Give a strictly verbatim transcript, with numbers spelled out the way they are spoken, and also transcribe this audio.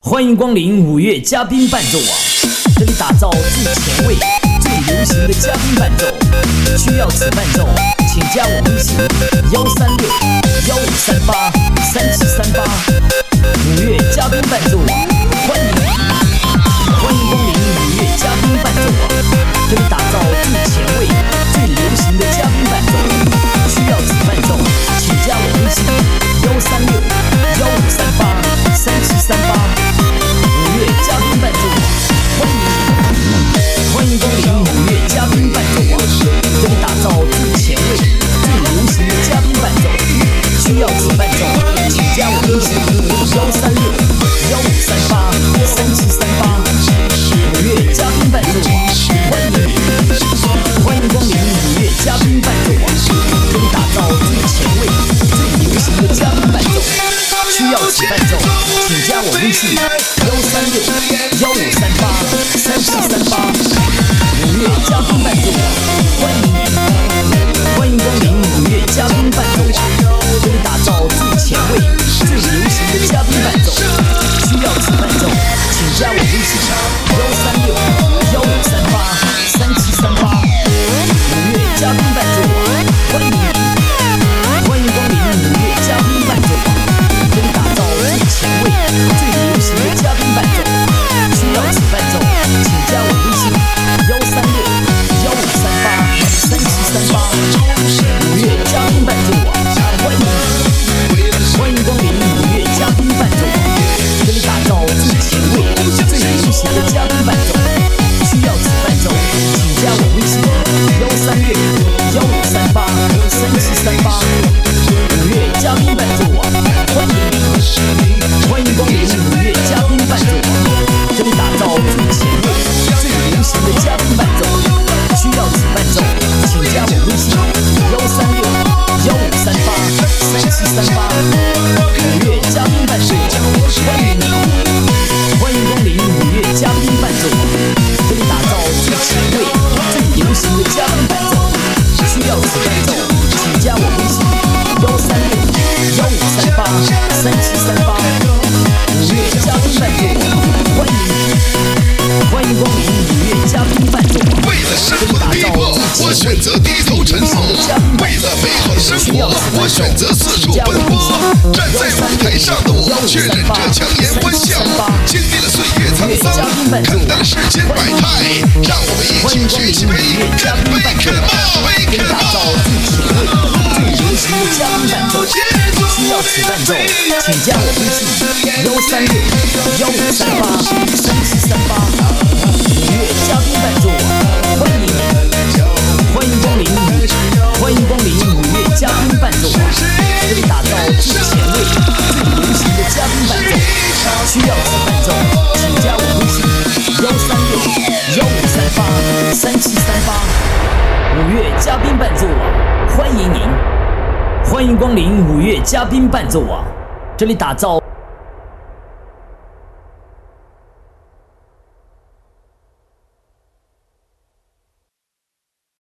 欢迎光临五月嘉宾伴奏网，这里打造最前卫、最流行的嘉宾伴奏。需要此伴奏，请加我微信幺三六幺五三八三七三八。五月嘉宾伴奏网，欢迎你！欢迎光临五月嘉宾伴奏网，这里打造最前卫、最流行的嘉宾伴奏。需要此伴奏，请加我微信幺三六幺五三八三七三八。五月嘉宾伴奏网，欢迎你！欢迎光临五月嘉宾伴奏网，这里打造最前卫、最流行的嘉宾伴奏。需要此伴奏，请加我微信幺三六幺五三八三七三八。五月嘉宾伴奏网，欢迎你！欢迎光临五月嘉宾伴奏网，这里打造最前卫、最流行的嘉宾伴奏。需要此伴奏，请加我微信幺三六幺五三八三七三八。五月嘉宾伴奏网，欢迎你！欢迎光临五月嘉宾伴奏网，这里打造最前卫、最流行的嘉宾伴奏。需要此伴奏，请加我微信幺三六幺五三八三七三八。五月嘉宾伴奏网，欢迎你！欢迎光临五月嘉宾伴奏网，这里打造最前卫、最流行的嘉宾伴奏。需要此伴奏，请加我微信幺三六幺五三八三七三八。五月嘉宾伴奏网，欢迎你！欢迎光临五月嘉宾伴奏网，这里打造最前卫、最流行的嘉宾伴奏。需要此伴奏，请加我微信幺三六幺五三八三七三八。五月嘉宾伴奏网，欢迎你！欢迎光临五月嘉宾伴奏网，这里打造最前卫、最流行的嘉宾伴奏。需要此伴奏，请加我微信幺三六幺五三八三七三八。五月嘉宾伴奏网，欢迎你！欢迎光临五月嘉宾伴奏网，这里打造最前卫、最流行的嘉宾伴奏。需要此伴奏，请加我微信幺三六幺五三八三七三八。五月嘉宾伴奏网，欢迎你！欢迎光临五月嘉宾伴奏网， 为了生活的逼迫，我选择低头沉默；为了美好的生活，我选择四处奔波。站在舞台上的我，却忍着强颜欢笑，经历了岁月沧桑，看淡了世间百态。让我们一起举起杯，干杯 ，Come on，Come on！ 最流行的嘉宾伴奏。需要此伴奏，请加我微信幺三六幺五三八三七三八。五月嘉宾伴奏网，欢迎你！欢迎光临五，欢迎光临五月嘉宾伴奏网，这里打造最前卫、最流行的嘉宾伴奏。需要此伴奏，请加我微信幺三六幺五三八三七三八。五月嘉宾伴奏网，欢迎您！欢迎光临五月嘉宾伴奏网，这里打造